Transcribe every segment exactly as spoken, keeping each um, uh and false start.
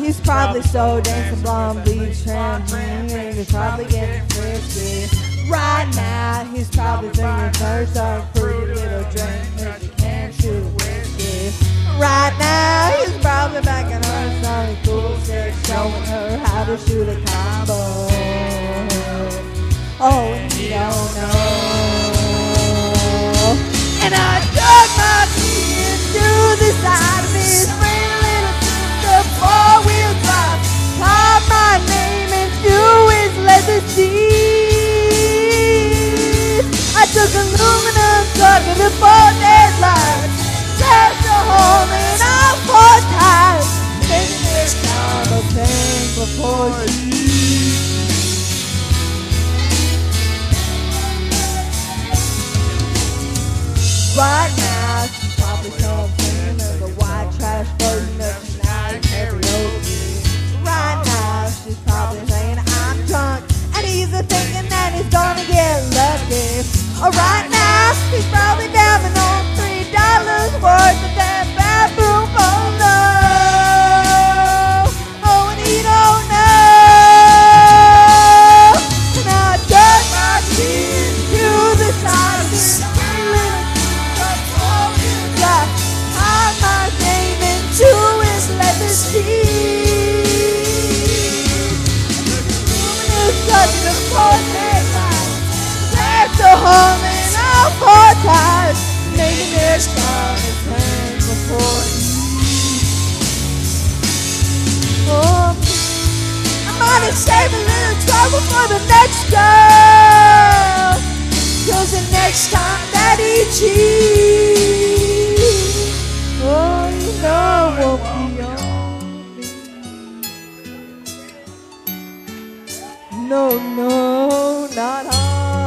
he's probably so dancing blonde, bleach trim. He's probably getting frisky. Right now, he's probably thinking first off, pretty little drink, cause he can't shoot whiskey. Right now, he's probably backing her some cool stick, showing her how to shoot a combo. Oh, and he don't know. And I dug my knee into the side of his friend, little sister, four-wheel drive. Carved my name into his leather seat. I took aluminum, stuck in the four headlights, slashed a hole in all four tires. Maybe this time I'll think before you. Right now, she's probably something of a white trash version of tonight karaoke. Right now, she's probably saying I'm drunk, and he's a thinking that he's gonna get lucky. Or right now, he's probably down on three dollars worth of that bathroom polo. Oh, and he don't know. And I dug my teeth to the side of his the hole in all four tires. Maybe next time it's time before you. Oh, I might have saved a little trouble for the next girl, cause the next time that he cheats, oh, you know it won't be on me. No, no, not on.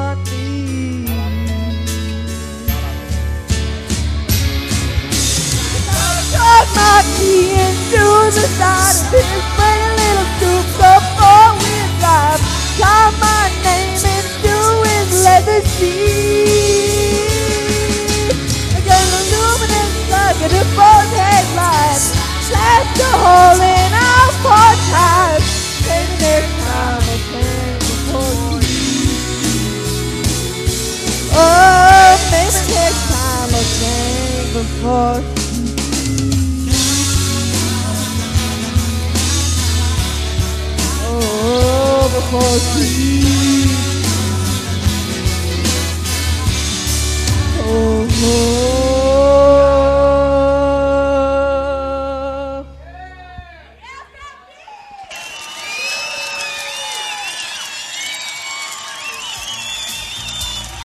My key into the side of this pretty little souped up four-wheel drive. Carved my name into his leather seat. I got an aluminum plug in the four headlights, slashed a hole in all four tires. Maybe next time I'll think before you. Oh, maybe next time I'll think before you. Oh, before you. Oh, oh.